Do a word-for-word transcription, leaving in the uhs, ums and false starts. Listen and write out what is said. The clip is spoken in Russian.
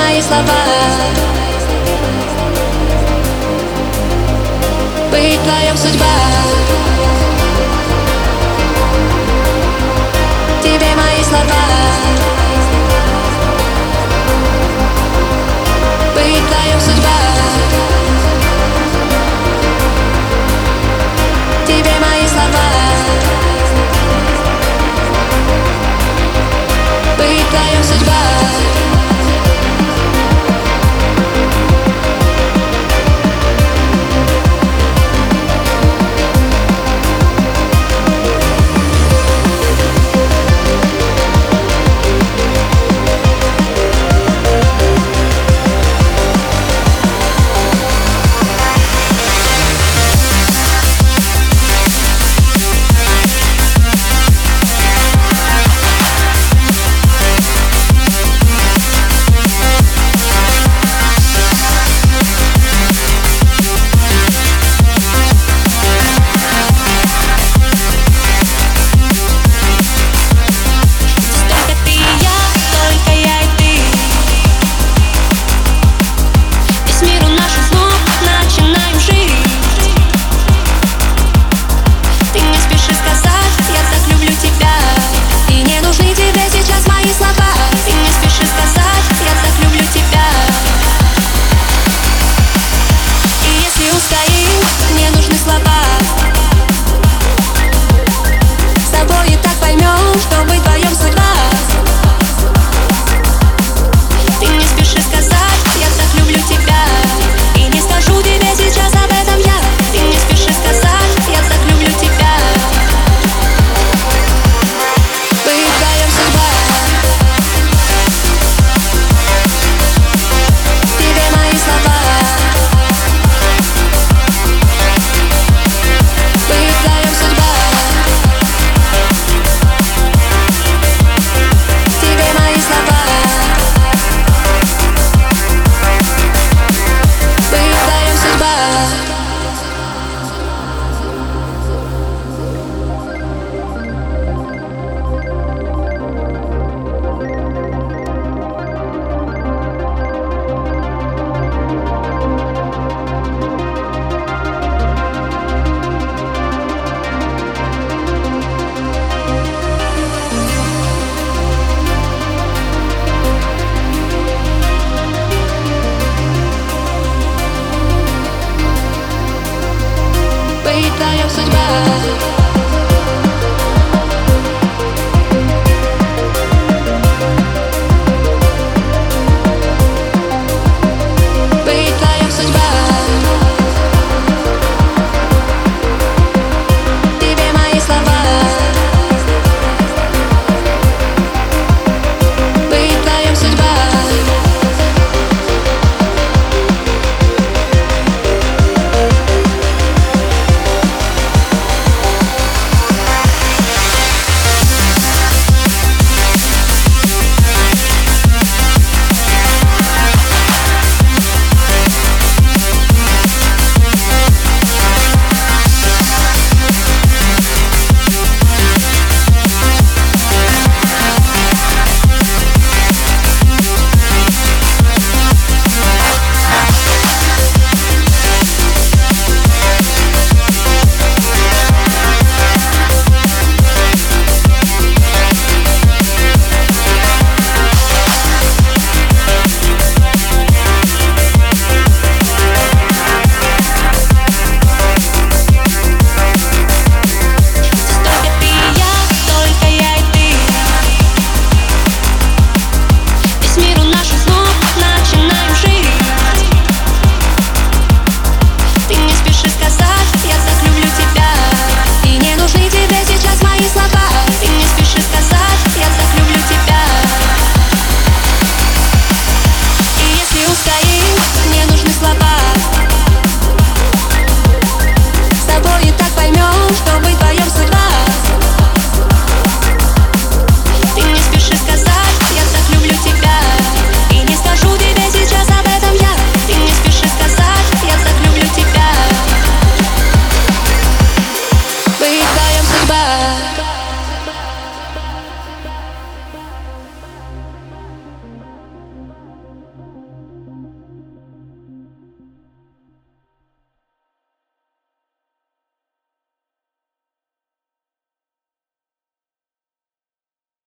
мои слова. Быть вдвоем судьба. Тебе мои слова. Быть вдвоем судьба. Тебе мои слова. Быть вдвоем судьба. Мне нужны слова. С тобой и так поймем, что быть вдвоем судьба. Ты не спеши сказать, я так люблю тебя. И не скажу тебе сейчас об этом я. Ты не спеши сказать, я так люблю тебя. Быть вдвоем судьба. Тебе мои слова. Быть вдвоем судьба.